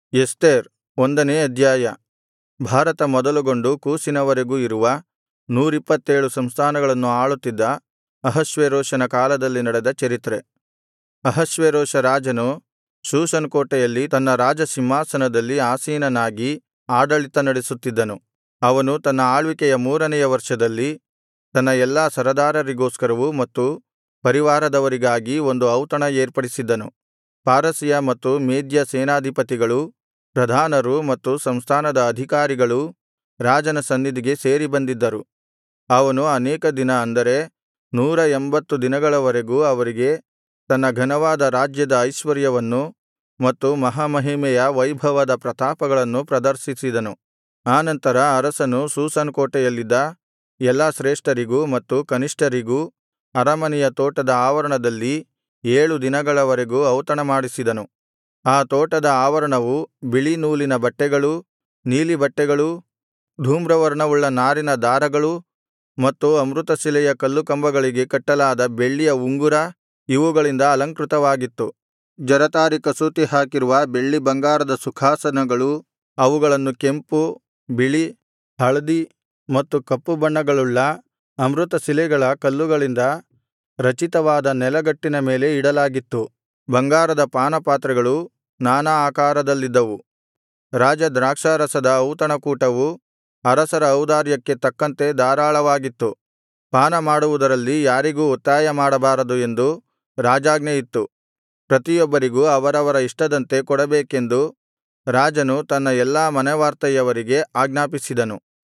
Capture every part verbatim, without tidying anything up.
Esther ಒಂದನೇ ಅಧ್ಯಾಯ. ಭಾರತ ಮೊದಲುಗೊಂಡು ಕೂಷಿನವರೆಗೂ ಇರುವ ನೂರಿಪ್ಪತ್ತೇಳು ಸಂಸ್ಥಾನಗಳನ್ನು ಆಳುತ್ತಿದ್ದ ಅಹಷ್ವೇರೋಷನ ಕಾಲದಲ್ಲಿ ನಡೆದ ಚರಿತ್ರೆ. ಅಹಷ್ವೇರೋಷ ರಾಜನು ಶೂಷನ್ ಕೋಟೆಯಲ್ಲಿ ತನ್ನ ರಾಜಸಿಂಹಾಸನದಲ್ಲಿ ಆಸೀನನಾಗಿ ಆಡಳಿತ ನಡೆಸುತ್ತಿದ್ದನು. ಅವನು ತನ್ನ ಆಳ್ವಿಕೆಯ ಮೂರನೆಯ ವರ್ಷದಲ್ಲಿ ತನ್ನ ಎಲ್ಲಾ ಸರದಾರರಿಗೋಸ್ಕರವೂ ಮತ್ತು ಪರಿವಾರದವರಿಗಾಗಿ ಒಂದು ಔತಣ ಏರ್ಪಡಿಸಿದ್ದನು. ಪಾರಸಿಯ ಮತ್ತು ಮೇದ್ಯ ಸೇನಾಧಿಪತಿಗಳೂ ಪ್ರಧಾನರೂ ಮತ್ತು ಸಂಸ್ಥಾನದ ಅಧಿಕಾರಿಗಳೂ ರಾಜನ ಸನ್ನಿಧಿಗೆ ಸೇರಿ ಬಂದಿದ್ದರು. ಅವನು ಅನೇಕ ದಿನ ಅಂದರೆ ನೂರ ಎಂಬತ್ತು ದಿನಗಳವರೆಗೂ ಅವರಿಗೆ ತನ್ನ ಘನವಾದ ರಾಜ್ಯದ ಐಶ್ವರ್ಯವನ್ನೂ ಮತ್ತು ಮಹಾಮಹಿಮೆಯ ವೈಭವದ ಪ್ರತಾಪಗಳನ್ನು ಪ್ರದರ್ಶಿಸಿದನು. ಆನಂತರ ಅರಸನು ಶೂಷನ್ ಕೋಟೆಯಲ್ಲಿದ್ದ ಎಲ್ಲಾ ಶ್ರೇಷ್ಠರಿಗೂ ಮತ್ತು ಕನಿಷ್ಠರಿಗೂ ಅರಮನೆಯ ತೋಟದ ಆವರಣದಲ್ಲಿ ಏಳು ದಿನಗಳವರೆಗೂ ಔತಣ ಮಾಡಿಸಿದನು. ಆ ತೋಟದ ಆವರಣವು ಬಿಳಿ ನೂಲಿನ ಬಟ್ಟೆಗಳೂ ನೀಲಿ ಬಟ್ಟೆಗಳೂ ಧೂಮ್ರವರ್ಣವುಳ್ಳ ನಾರಿನ ದಾರಗಳೂ ಮತ್ತು ಅಮೃತಶಿಲೆಯ ಕಲ್ಲುಕಂಬಗಳಿಗೆ ಕಟ್ಟಲಾದ ಬೆಳ್ಳಿಯ ಉಂಗುರ ಇವುಗಳಿಂದ ಅಲಂಕೃತವಾಗಿತ್ತು. ಜರತಾರಿ ಕಸೂತಿ ಹಾಕಿರುವ ಬೆಳ್ಳಿ ಬಂಗಾರದ ಸುಖಾಸನಗಳೂ ಅವುಗಳನ್ನು ಕೆಂಪು, ಬಿಳಿ, ಹಳದಿ ಮತ್ತು ಕಪ್ಪು ಬಣ್ಣಗಳುಳ್ಳ ಅಮೃತಶಿಲೆಗಳ ಕಲ್ಲುಗಳಿಂದ ರಚಿತವಾದ ನೆಲಗಟ್ಟಿನ ಮೇಲೆ ಇಡಲಾಗಿತ್ತು. ಬಂಗಾರದ ಪಾನಪಾತ್ರೆಗಳು ನಾನಾ ಆಕಾರದಲ್ಲಿದ್ದವು. ರಾಜದ್ರಾಕ್ಷಾರಸದ ಔತಣಕೂಟವು ಅರಸರ ಔದಾರ್ಯಕ್ಕೆ ತಕ್ಕಂತೆ ಧಾರಾಳವಾಗಿತ್ತು. ಪಾನ ಮಾಡುವುದರಲ್ಲಿ ಯಾರಿಗೂ ಒತ್ತಾಯ ಮಾಡಬಾರದು ಎಂದು ರಾಜಾಜ್ಞೆ ಇತ್ತು. ಪ್ರತಿಯೊಬ್ಬರಿಗೂ ಅವರವರ ಇಷ್ಟದಂತೆ ಕೊಡಬೇಕೆಂದು ರಾಜನು ತನ್ನ ಎಲ್ಲಾ ಮನೆವಾರ್ತೆಯವರಿಗೆ ಆಜ್ಞಾಪಿಸಿದನು.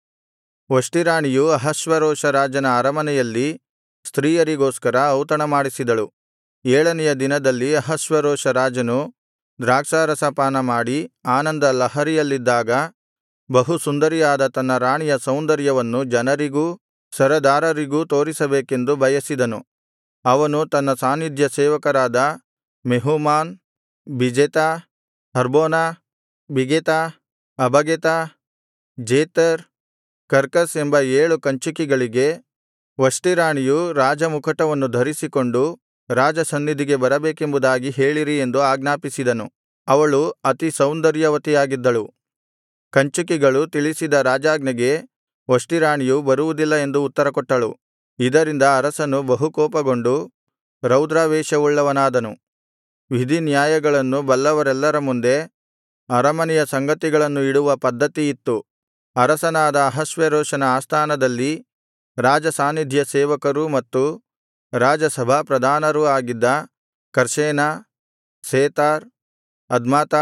ವಷ್ಟಿರಾಣಿಯು ಅಹಷ್ವೇರೋಷ ರಾಜನ ಅರಮನೆಯಲ್ಲಿ ಸ್ತ್ರೀಯರಿಗೋಸ್ಕರ ಔತಣ ಮಾಡಿಸಿದಳು. ಏಳನೆಯ ದಿನದಲ್ಲಿ ಅಹಷ್ವೇರೋಷ ರಾಜನು ದ್ರಾಕ್ಷಾರಸ ಪಾನಮಾಡಿ ಆನಂದ ಲಹರಿಯಲ್ಲಿದ್ದಾಗ ಬಹು ಸುಂದರಿಯಾದ ತನ್ನ ರಾಣಿಯ ಸೌಂದರ್ಯವನ್ನು ಜನರಿಗೂ ಸರದಾರರಿಗೂ ತೋರಿಸಬೇಕೆಂದು ಬಯಸಿದನು. ಅವನು ತನ್ನ ಸಾನ್ನಿಧ್ಯ ಸೇವಕರಾದ Mehuman, Biztha, ಹರ್ಬೋನ, Bigtha, Abagtha, Zethar, Carcas ಎಂಬ ಏಳು ಕಂಚುಕಿಗಳಿಗೆ, ವಷ್ಟಿರಾಣಿಯು ರಾಜಮುಕುಟವನ್ನು ಧರಿಸಿಕೊಂಡು ರಾಜಸನ್ನಿಧಿಗೆ ಬರಬೇಕೆಂಬುದಾಗಿ ಹೇಳಿರಿ ಎಂದು ಆಜ್ಞಾಪಿಸಿದನು. ಅವಳು ಅತಿ ಸೌಂದರ್ಯವತಿಯಾಗಿದ್ದಳು. ಕಂಚುಕಿಗಳು ತಿಳಿಸಿದ ರಾಜಾಜ್ಞೆಗೆ ವಷ್ಟಿರಾಣಿಯು ಬರುವುದಿಲ್ಲ ಎಂದು ಉತ್ತರಕೊಟ್ಟಳು. ಇದರಿಂದ ಅರಸನು ಬಹುಕೋಪಗೊಂಡು ರೌದ್ರಾವೇಶವುಳ್ಳವನಾದನು. ವಿಧಿನ್ಯಾಯಗಳನ್ನು ಬಲ್ಲವರೆಲ್ಲರ ಮುಂದೆ ಅರಮನೆಯ ಸಂಗತಿಗಳನ್ನು ಇಡುವ ಪದ್ಧತಿಯಿತ್ತು. ಅರಸನಾದ ಅಹಷ್ವೇರೋಷನ ಆಸ್ಥಾನದಲ್ಲಿ ರಾಜಸಾನ್ನಿಧ್ಯ ಸೇವಕರೂ ಮತ್ತು ರಾಜಸಭಾಪ್ರಧಾನರೂ ಆಗಿದ್ದ ಕರ್ಷೇನ, ಸೇತಾರ್, ಅದ್ಮಾತಾ,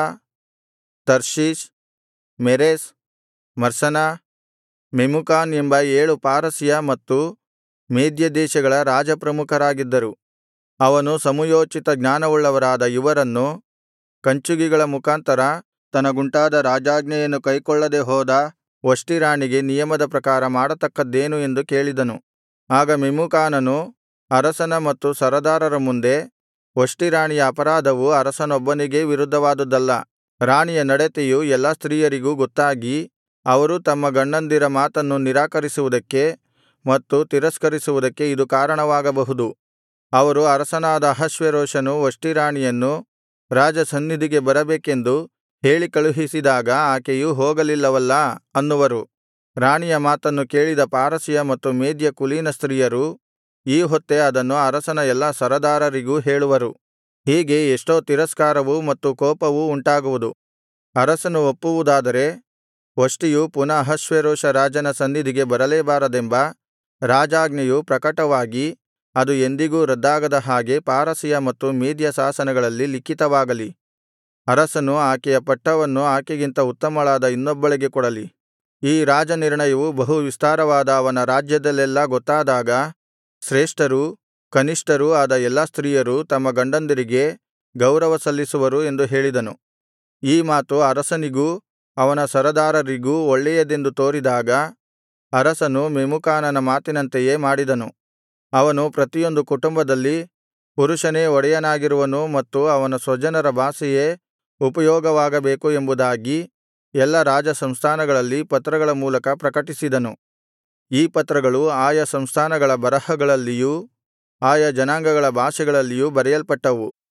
ತರ್ಷೀಷ್, ಮೆರೆಸ್, ಮರ್ಸನ, ಮೆಮುಕಾನ್ ಎಂಬ ಏಳು ಪಾರಸಿಯ ಮತ್ತು ಮೇದ್ಯ ದೇಶಗಳ ರಾಜಪ್ರಮುಖರಾಗಿದ್ದರು. ಅವನು ಸಮುಯೋಚಿತ ಜ್ಞಾನವುಳ್ಳವರಾದ ಇವರನ್ನು ಕಂಚುಕಿಗಳ ಮುಖಾಂತರ ತನಗುಂಟಾದ ರಾಜಾಜ್ಞೆಯನ್ನು ಕೈಕೊಳ್ಳದೆ ಹೋದ ವಷ್ಟಿರಾಣಿಗೆ ನಿಯಮದ ಪ್ರಕಾರ ಮಾಡತಕ್ಕದ್ದೇನು ಎಂದು ಕೇಳಿದನು. ಆಗ ಮೆಮೂಕಾನನು ಅರಸನ ಮತ್ತು ಸರದಾರರ ಮುಂದೆ, ವಷ್ಟಿರಾಣಿಯ ಅಪರಾಧವು ಅರಸನೊಬ್ಬನಿಗೇ ವಿರುದ್ಧವಾದುದಲ್ಲ. ರಾಣಿಯ ನಡತೆಯು ಎಲ್ಲಾ ಸ್ತ್ರೀಯರಿಗೂ ಗೊತ್ತಾಗಿ ಅವರು ತಮ್ಮ ಗಂಡಂದಿರ ಮಾತನ್ನು ನಿರಾಕರಿಸುವುದಕ್ಕೆ ಮತ್ತು ತಿರಸ್ಕರಿಸುವುದಕ್ಕೆ ಇದು ಕಾರಣವಾಗಬಹುದು. ಅವರು ಅರಸನಾದ ಅಹಷ್ವೇರೋಷನು ವಷ್ಟಿರಾಣಿಯನ್ನು ರಾಜಸನ್ನಿಧಿಗೆ ಬರಬೇಕೆಂದು ಹೇಳಿ ಕಳುಹಿಸಿದಾಗ ಆಕೆಯು ಹೋಗಲಿಲ್ಲವಲ್ಲಾ ಅನ್ನುವರು. ರಾಣಿಯ ಮಾತನ್ನು ಕೇಳಿದ ಪಾರಸಿಯ ಮತ್ತು ಮೇದ್ಯ ಕುಲೀನ ಸ್ತ್ರೀಯರು ಈ ಹೊತ್ತೇ ಅದನ್ನು ಅರಸನ ಎಲ್ಲಾ ಸರದಾರರಿಗೂ ಹೇಳುವರು. ಹೀಗೆ ಎಷ್ಟೋ ತಿರಸ್ಕಾರವೂ ಮತ್ತು ಕೋಪವೂ ಉಂಟಾಗುವುದು. ಅರಸನು ಒಪ್ಪುವುದಾದರೆ ವಷ್ಟಿಯು ಪುನಃ ಅಹಷ್ವೇರೋಷ ರಾಜನ ಸನ್ನಿಧಿಗೆ ಬರಲೇಬಾರದೆಂಬ ರಾಜಾಜ್ಞೆಯು ಪ್ರಕಟವಾಗಿ ಅದು ಎಂದಿಗೂ ರದ್ದಾಗದ ಹಾಗೆ ಪಾರಸಿಯ ಮತ್ತು ಮೇದ್ಯ ಶಾಸನಗಳಲ್ಲಿ ಲಿಖಿತವಾಗಲಿ. ಅರಸನು ಆಕೆಯ ಪಟ್ಟವನ್ನು ಆಕೆಗಿಂತ ಉತ್ತಮಳಾದ ಇನ್ನೊಬ್ಬಳಿಗೆ ಕೊಡಲಿ. ಈ ರಾಜನಿರ್ಣಯವು ಬಹು ವಿಸ್ತಾರವಾದ ಅವನ ರಾಜ್ಯದಲ್ಲೆಲ್ಲಾ ಗೊತ್ತಾದಾಗ ಶ್ರೇಷ್ಠರೂ ಕನಿಷ್ಠರೂ ಆದ ಎಲ್ಲಾ ಸ್ತ್ರೀಯರು ತಮ್ಮ ಗಂಡಂದಿರಿಗೆ ಗೌರವ ಸಲ್ಲಿಸುವರು ಎಂದು ಹೇಳಿದನು. ಈ ಮಾತು ಅರಸನಿಗೂ ಅವನ ಸರದಾರರಿಗೂ ಒಳ್ಳೆಯದೆಂದು ತೋರಿದಾಗ ಅರಸನು ಮೆಮೂಕಾನನ ಮಾತಿನಂತೆಯೇ ಮಾಡಿದನು. ಅವನು ಪ್ರತಿಯೊಂದು ಕುಟುಂಬದಲ್ಲಿ ಪುರುಷನೇ ಒಡೆಯನಾಗಿರುವನು ಮತ್ತು ಅವನ ಸ್ವಜನರ ಭಾಷೆಯೇ ಉಪಯೋಗವಾಗಬೇಕು ಎಂಬುದಾಗಿ ಎಲ್ಲಾ ರಾಜಸಂಸ್ಥಾನಗಳಲ್ಲಿ ಪತ್ರಗಳ ಮೂಲಕ ಪ್ರಕಟಿಸಿದನು. ಈ ಪತ್ರಗಳು ಆಯಾ ಸಂಸ್ಥಾನಗಳ ಬರಹಗಳಲ್ಲಿಯೂ ಆಯಾ ಜನಾಂಗಗಳ ಭಾಷೆಗಳಲ್ಲಿಯೂ ಬರೆಯಲ್ಪಟ್ಟವು.